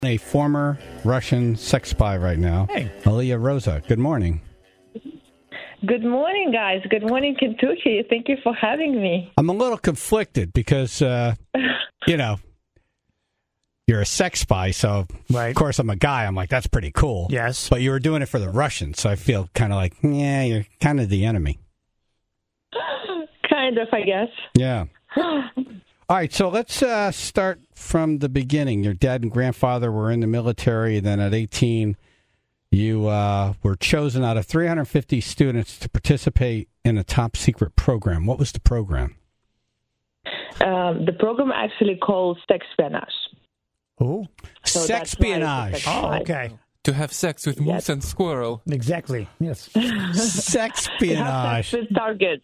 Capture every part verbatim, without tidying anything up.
A former Russian sex spy right now, Hey. Aliyah Rosa. Good morning. Good morning, guys. Good morning, Kentucky. Thank you for having me. I'm a little conflicted because, uh, you know, you're a sex spy, so Right. of course I'm a guy. I'm like, that's pretty cool. Yes. But you were doing it for the Russians, so I feel kind of like, yeah, you're kind of the enemy. Kind of, I guess. Yeah. All right, so let's uh, start from the beginning. Your dad and grandfather were in the military, then at eighteen, you uh, were chosen out of three hundred fifty students to participate in a top-secret program. What was the program? Um, the program actually called Sexpionage. Oh, So that's why Sexpionage. it's a sex oh, spy. okay. To have sex with moose Yes. and squirrel. Exactly. Yes. To have sex Sexpionage. with targets.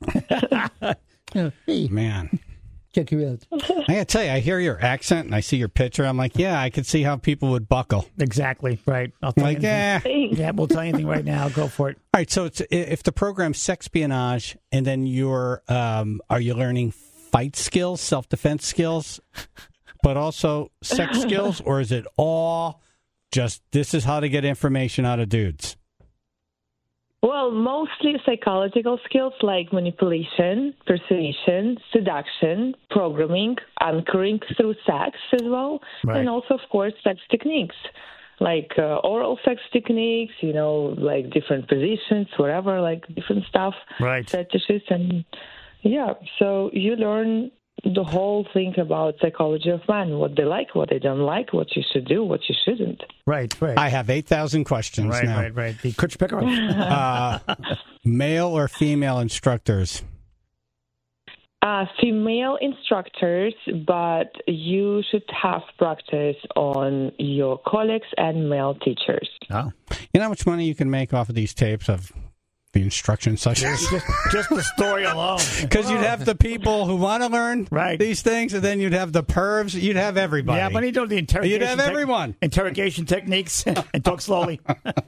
Hey, Man. check you out. I got to tell you, I hear your accent and I see your picture. I'm like, yeah, I could see how people would buckle. Exactly. Right. I'll tell Like, you anything. yeah. Thanks. Yeah, we'll tell you anything right now. Go for it. All right, so it's if the program's sexpionage, and then you're, um, are you learning fight skills, self-defense skills, but also sex skills, or is it all just this is how to get information out of dudes? Well, mostly psychological skills like manipulation, persuasion, seduction, programming, anchoring through sex as well, Right. and also, of course, sex techniques like uh, oral sex techniques, you know, like different positions, whatever, like different stuff, Right. fetishes, and yeah. So you learn the whole thing about psychology of man, what they like, what they don't like, what you should do, what you shouldn't. Right. Right. I have eight thousand questions right. now. Right. Right. The Kutch Picker. Uh, male or female instructors? Uh, female instructors, but you should have practice on your colleagues and male teachers. Oh. You know how much money you can make off of these tapes of the instruction sessions? Just, just the story alone. Because you'd have the people who want to learn Right. these things, and then you'd have the pervs. You'd have everybody. Yeah, but you know the interrogation. You'd have tech- everyone. interrogation techniques and talk slowly.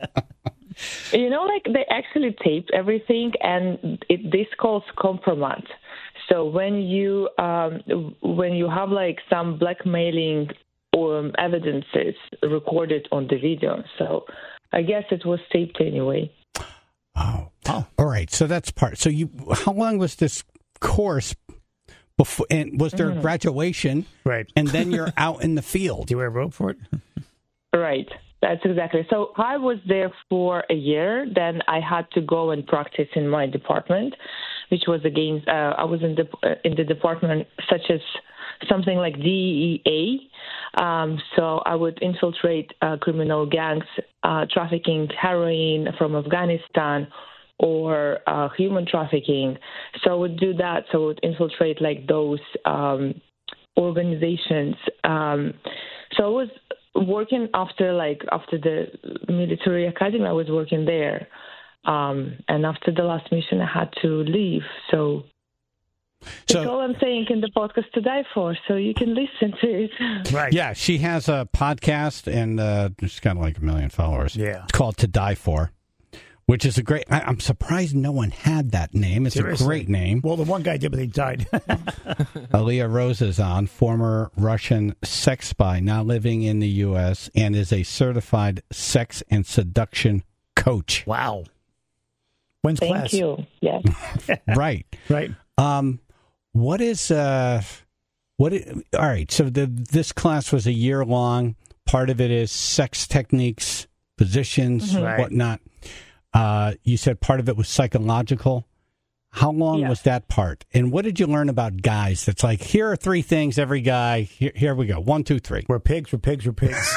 You know, like they actually tape everything, and it, this calls compromat. So when you um, when you have like some blackmailing um, evidences recorded on the video, so I guess it was taped anyway. Oh. oh, all right. So that's part. So you, how long was this course before? And was there Mm-hmm. graduation? Right. And then you're out in the field. Do you wear a robe for it? Right. That's exactly. So I was there for a year. Then I had to go and practice in my department, which was against. Uh, I was in the uh, in the department such as something like D E A. Um, so I would infiltrate uh, criminal gangs uh, trafficking heroin from Afghanistan or uh, human trafficking. So I would do that. So I would infiltrate like those um, organizations. Um, so I was working after like after the military academy. I was working there. Um, and after the last mission, I had to leave. So that's So- all I'm saying in the podcast to die for, so you can listen to it. Right. Yeah, she has a podcast, and uh, she's got like a million followers. Yeah. It's called To Die For, which is a great. I, I'm surprised no one had that name. It's Seriously. a great name. Well, the one guy did, but he died. Aliyah Rosa is on, former Russian sex spy, now living in the U S, and is a certified sex and seduction coach. Wow. When's Thank class? you. Yes. Right. Right. Um, what is uh, what? i- all right. So the this class was a year long. Part of it is sex techniques, positions, Right. whatnot. Uh, you said part of it was psychological. How long Yeah. was that part? And what did you learn about guys? That's like, here are three things every guy. Here, here we go. One, two, three. We're pigs. We're pigs. We're pigs.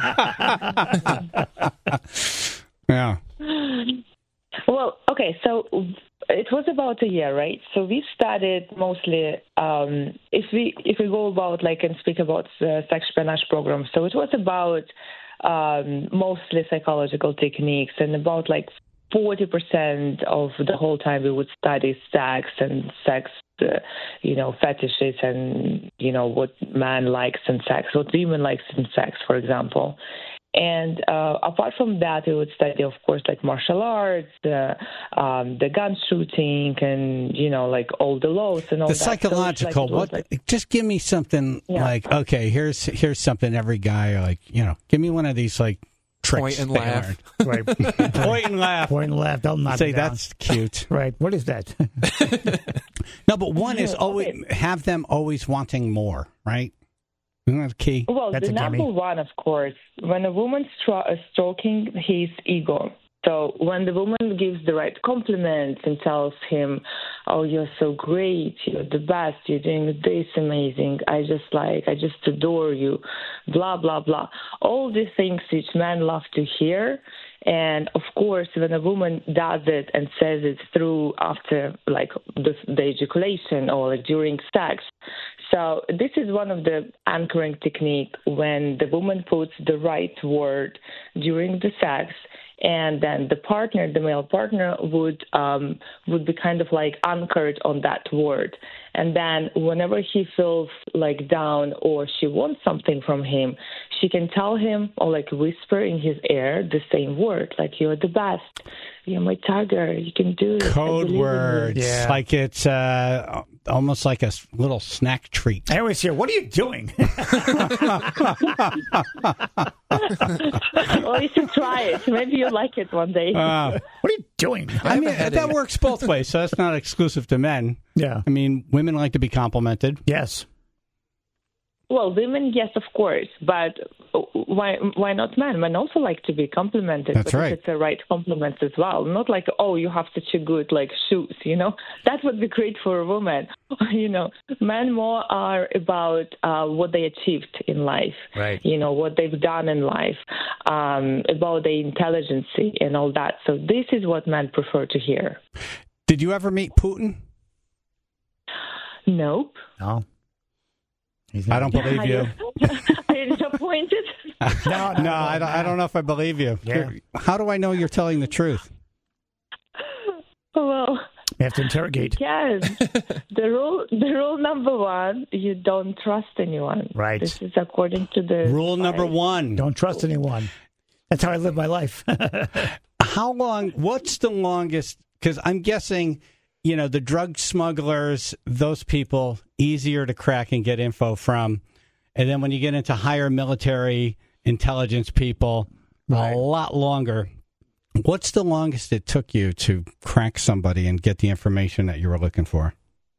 Yeah. Well, okay, so it was about a year, right? So we studied mostly, um, if we if we go about like and speak about the Sexpionage program, so it was about um, mostly psychological techniques, and about like forty percent of the whole time we would study sex and sex, uh, you know, fetishes and, you know, what man likes in sex, what women likes in sex, for example. And uh, apart from that, we would study, of course, like martial arts, uh, um, the gun shooting, and you know, like all the laws and all the that. psychological. So like, what? like, just give me something Yeah. like okay. Here's here's something every guy like you know. Give me one of these like tricks. Point and they laugh. Right. learned. Point and laugh. Point and laugh. They'll knock Say it down. that's cute. Right. What is that? No, but one is Yeah, always okay. have them always wanting more, right? Isn't that key? Well, That's the a gimme. number one, of course, when a woman's stro- uh, stroking his ego. So when the woman gives the right compliments and tells him, "Oh, you're so great, you're the best, you're doing this amazing, I just like, I just adore you," blah blah blah. All these things which men love to hear. And of course, when a woman does it and says it through after like the, the ejaculation or like during sex, so this is one of the anchoring technique when the woman puts the right word during the sex, and then the partner, the male partner, would um, would be kind of like anchored on that word. And then whenever he feels like down or she wants something from him, she can tell him or like whisper in his ear the same word, like "You're the best, you're my tiger, you can do it." I Code believe in you." words, Yeah. like it's uh, almost like a s- little snack treat. I always hear, what are you doing? Well, you should try it. Maybe you'll like it one day. Uh, What are you doing? I have mean, a headache. that works both ways, so that's not exclusive to men. Yeah. I mean, women like to be complimented. Yes. Well, women, yes, of course, but why why not men? Men also like to be complimented. That's but right. If it's the right compliment as well. Not like, "Oh, you have such a good like shoes," you know. That would be great for a woman. You know, men more are about uh, what they achieved in life. Right. You know, what they've done in life, um, about their intelligence and all that. So this is what men prefer to hear. Did you ever meet Putin? Nope. No. He's I not- don't believe you. Are you disappointed? No, No, I don't, I don't know if I believe you. Yeah. How do I know you're telling the truth? Well, You have to interrogate. yes. the rule, the rule number one: you don't trust anyone. Right. This is according to the Rule number one. Don't trust anyone. That's how I live my life. How long, what's the longest, because I'm guessing, you know, the drug smugglers, those people, easier to crack and get info from. And then when you get into higher military intelligence people, Right. a lot longer. What's the longest it took you to crack somebody and get the information that you were looking for?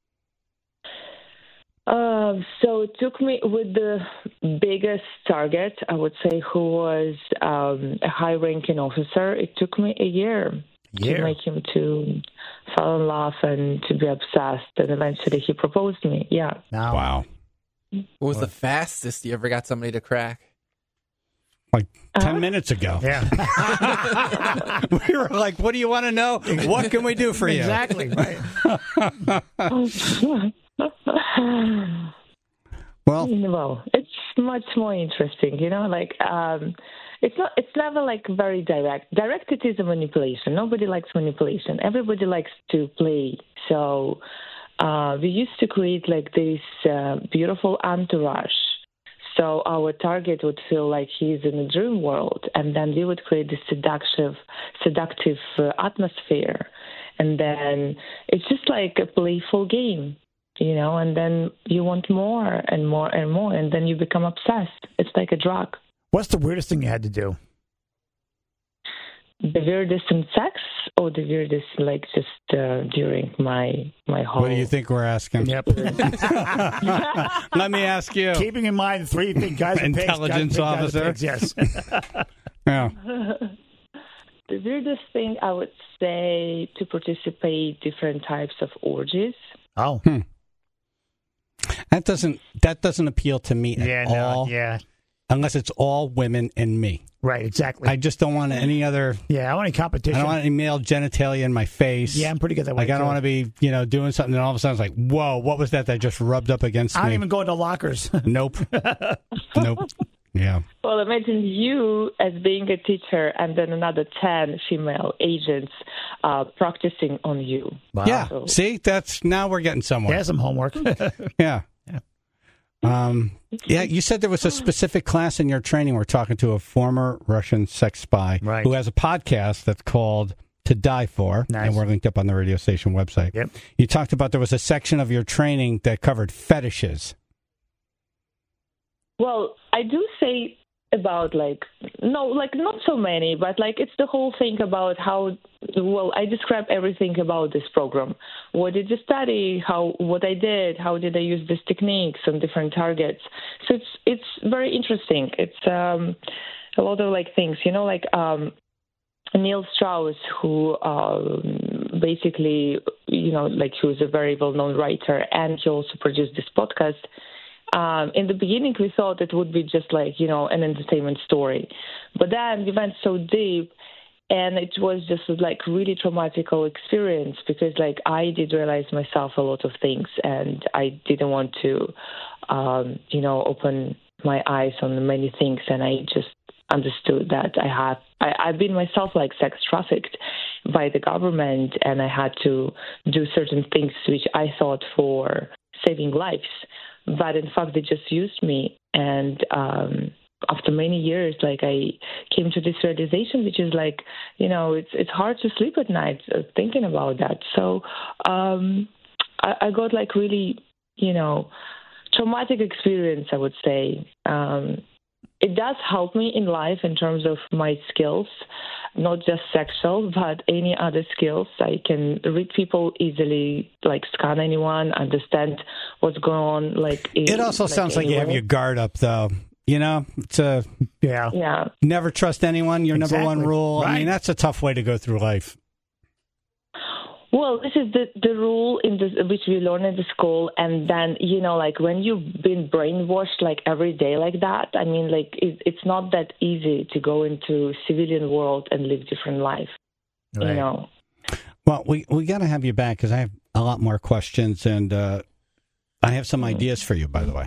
Uh, so it took me with the biggest target, I would say, who was um, a high-ranking officer. It took me a year. Year. To make him to fall in love and to be obsessed, and eventually he proposed me. Yeah. Now, Wow. What was the fastest you ever got somebody to crack? Like ten Uh-huh. minutes ago. Yeah. We were like, what do you want to know? What can we do for you? Exactly. Right. Well, Well, it's much more interesting, you know. Like, um, it's not. It's never like very direct. Direct, it is a manipulation. Nobody likes manipulation. Everybody likes to play. So, uh, we used to create like this uh, beautiful entourage. So our target would feel like he's in a dream world, and then we would create this seductive, seductive uh, atmosphere, and then it's just like a playful game. You know, and then you want more and more and more, and then you become obsessed. It's like a drug. What's the weirdest thing you had to do? The weirdest in sex, or the weirdest like just uh, during my my whole. what do you think we're asking? Yep. Let me ask you. Keeping in mind three big guys with pigs, Intelligence guys with officer. pigs, yes. Yeah. The weirdest thing I would say to participate different types of orgies. Oh. Hmm. That doesn't that doesn't appeal to me at Yeah, all. no, yeah. Unless it's all women and me. Right, exactly. I just don't want any other. yeah, I want any I competition. don't want any male genitalia in my face. yeah, I'm pretty good that way. Like I don't too. want to be, you know, doing something and all of a sudden it's like, whoa, what was that that just rubbed up against I don't me? even go into lockers. Nope. Nope. Yeah. Well, imagine you as being a teacher, and then another ten female agents uh, practicing on you. Wow. Yeah. So- See, that's now we're getting somewhere. Yeah, some homework. Yeah. Um, yeah, you said there was a specific class in your training. We're talking to a former Russian sex spy Right. who has a podcast that's called To Die For, Nice. and we're linked up on the radio station website. Yep. You talked about there was a section of your training that covered fetishes. Well, I do say about like no, like not so many, but like it's the whole thing about how. Well, I describe everything about this program. What did you study? How what I did? How did I use these techniques on different targets? So it's it's very interesting. It's um, a lot of like things, you know, like um, Neil Strauss, who um, basically, you know, like he was a very well-known writer, and he also produced this podcast. Um, in the beginning, we thought it would be just like, you know, an entertainment story. But then we went so deep, and it was just like really traumatic experience because, like, I did realize myself a lot of things, and I didn't want to, um, you know, open my eyes on many things, and I just understood that I had, I, I've been myself, like, sex trafficked by the government, and I had to do certain things which I thought for saving lives. But in fact, they just used me. And um, after many years, like I came to this realization, which is like, you know, it's it's hard to sleep at night uh, thinking about that. So um, I, I got like really, you know, traumatic experience, I would say. Um, it does help me in life in terms of my skills, not just sexual, but any other skills. I can read people easily, like scan anyone, understand what's going on. Like It also like sounds like you have anywhere. your guard up, though. You know, it's a Yeah. Yeah. never trust anyone. Your number one Exactly. rule. I mean, Right. that's a tough way to go through life. Well, this is the, the rule in this, which we learn in the school. And then, you know, like when you've been brainwashed like every day like that, I mean, like it, it's not that easy to go into civilian world and live different life, Right. you know. Well, we we got to have you back because I have a lot more questions, and uh, I have some ideas for you, by the way.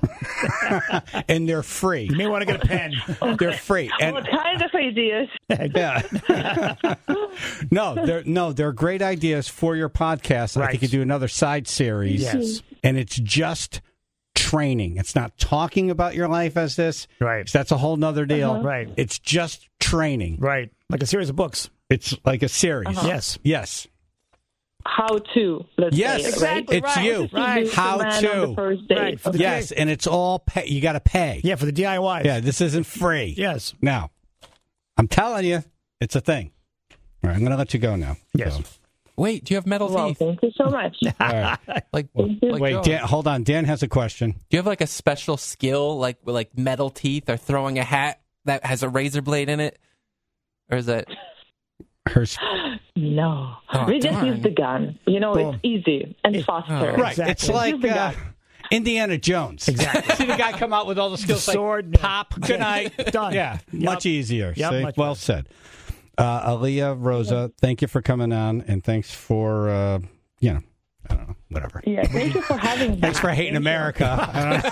And they're free. You may want to get a pen. They're free. And What kind of ideas? yeah. no, they're no, they're great ideas for your podcast. I Right. think you do another side series. Yes. And it's just training. It's not talking about your life as this. Right. That's a whole nother deal. Uh-huh. Right. It's just training. Right. Like a series of books. It's like a series. Uh-huh. Yes. Yes. How to, let's Yes, say, exactly, right? it's right, you. What to right. do How man to. on the first date. Right, for the Yes, and it's all pay. You got to pay. Yeah, for the D I Ys. Yeah, this isn't free. Yes. Now, I'm telling you, it's a thing. All right, I'm going to let you go now. Yes. So, Wait, do you have metal Well, teeth? thank you so much. all right. Like, Thank you. like Wait, Joe. Dan, hold on. Dan has a question. Do you have like a special skill, like with like metal teeth, or throwing a hat that has a razor blade in it, or is that? Hers. No. Oh, we just darn. use the gun. You know, Boom. it's easy and It- faster. oh. Right. Exactly. It's like Use the uh, gun. Indiana Jones. Exactly. See the guy come out with all the skills The like sword. pop, good night. Done. Yeah, Yep. much easier. Yep, See? much well better. said. Uh, Aaliyah, Rosa, thank you for coming on, and thanks for, uh, you know, I don't know, whatever. Yeah, thank you for having me. Thanks for hating Thank you. America.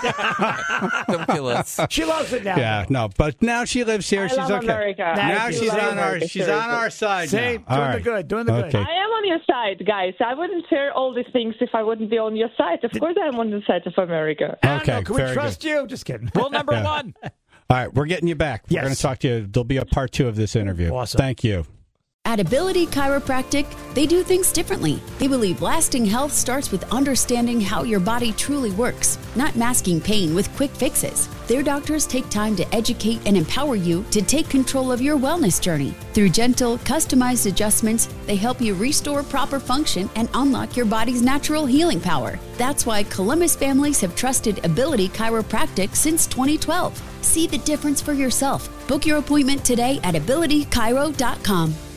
I don't know. Don't kill us. She loves it now. Yeah, no, but now she lives here. I she's love okay. America. Now I Now do she's love on our America, she's seriously. on our side See, now. doing All the right. good, doing the good. Okay. I am on your side, guys. I wouldn't share all these things if I wouldn't be on your side. Of course, I'm on the side of America. I don't Okay, know. Can we very trust you? Just kidding. Rule number Yeah. one. All right, we're getting you back. We're Yes. going to talk to you. There'll be a part two of this interview. Awesome. Thank you. At Ability Chiropractic, they do things differently. They believe lasting health starts with understanding how your body truly works, not masking pain with quick fixes. Their doctors take time to educate and empower you to take control of your wellness journey. Through gentle, customized adjustments, they help you restore proper function and unlock your body's natural healing power. That's why Columbus families have trusted Ability Chiropractic since twenty twelve. See the difference for yourself. Book your appointment today at ability chiro dot com.